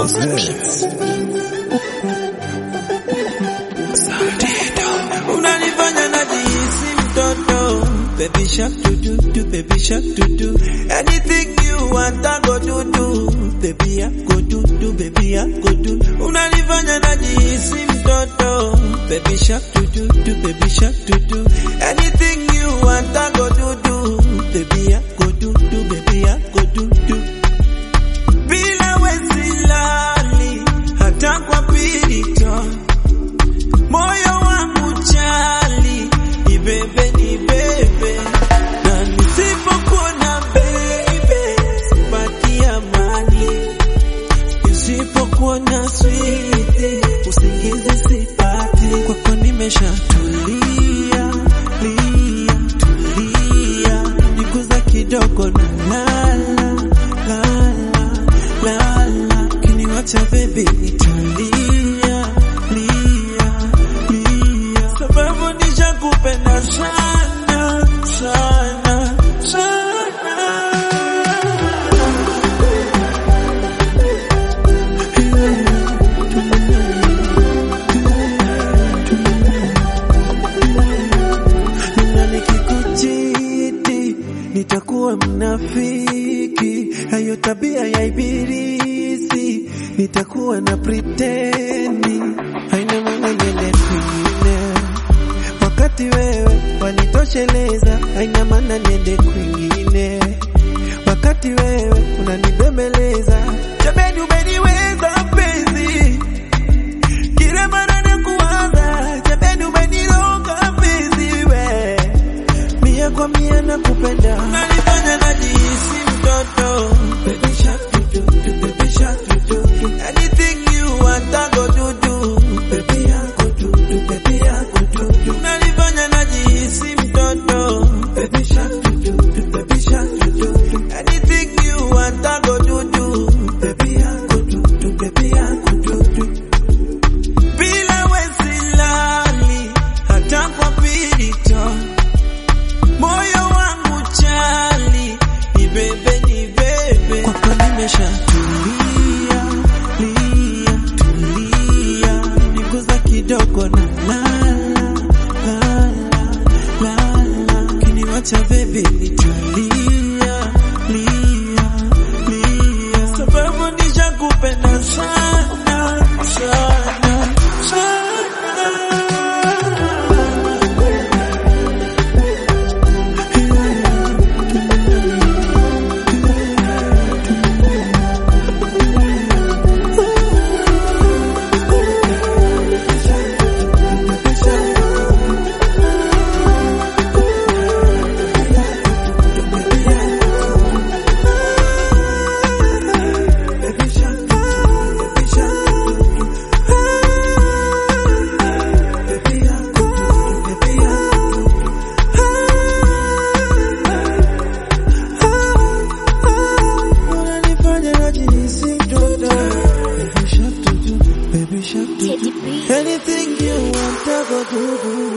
Unanifanya najihisi mtoto. Baby shark do, baby shark do. Anything you want I go do. Baby I go do, baby I go do. Unanifanya najihisi mtoto. Baby shark do, baby shark do. Anything you want I go do. Baby I go do, baby I go do. Bila wesilali hata kwa pirito. Moyo wangu chali, ni bebe. Na nisipokuona baby, sipati amani. Nisipokuona sweetie, usingizi sipati. Kwako nimeshatulia, tulia. Niguza kidogo na lala. Kiniwacha baby nitulia. Sababu nishakupenda sana. Na nikikuchiti nitakuwa mnafiki. Hayo tabia ya ibilisi, nitakuwa na pretendi. Haina maana niende kwingine wakati wewe wanitosheleza. Haina maana niende kwingine wakati wewe unanibembeleza. Jamani umeniweza mpenzi, kila mara nakuwaza. Jamani umeniroga mpenzi we, mia kwa mia nakupenda. Unanifanya najihisi mtoto. Baby shark do, baby shark do. Anything you want I go do. Baby I go do, baby I go do. Unanifanya najihisi mtoto. Baby shark do, baby shark do. Anything you want I go do. Baby I go do, baby I go do. Bila wesilali hata kwa pirito. Moyo wangu chali, ni bebe. Kwako nimeshatulia, tulia. Niguza kidogo na lala. Kiniwacha baby nitulia, sababu nishakupenda sana. Anything you want I go do.